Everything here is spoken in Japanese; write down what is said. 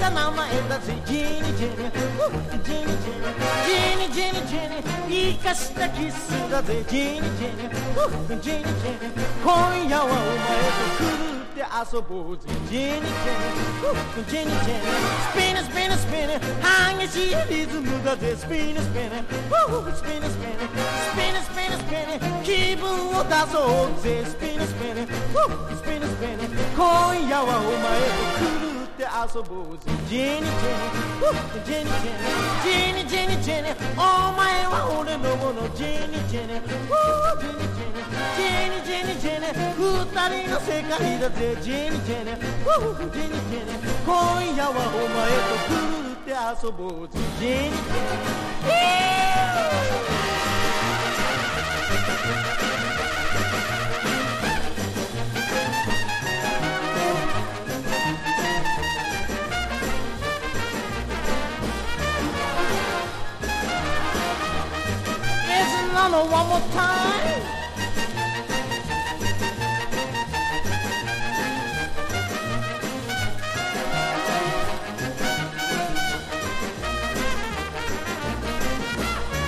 た名前だぜジェニジェニジェニジェニジェニジェニジェニ生かしたキスだぜジェニジェニジェニジェニ今夜はお前と狂って遊ぼうぜジェニジェニジェニジェニスピンスピンスピン激しいリズムだぜスピンスピンスピンスピンスピンスピンスピン気分を出そうぜスピンスピンスピンスピン今夜はお前と狂って遊ぼうぜジェニジェニジェニジェニジェニジェニジェニお前は俺のものジェニジェニジェニジェニジェニジェニ二人の世界だぜジェニジェニジェニジェニ今夜はお前と狂って遊ぼうぜジェニジェニOne more time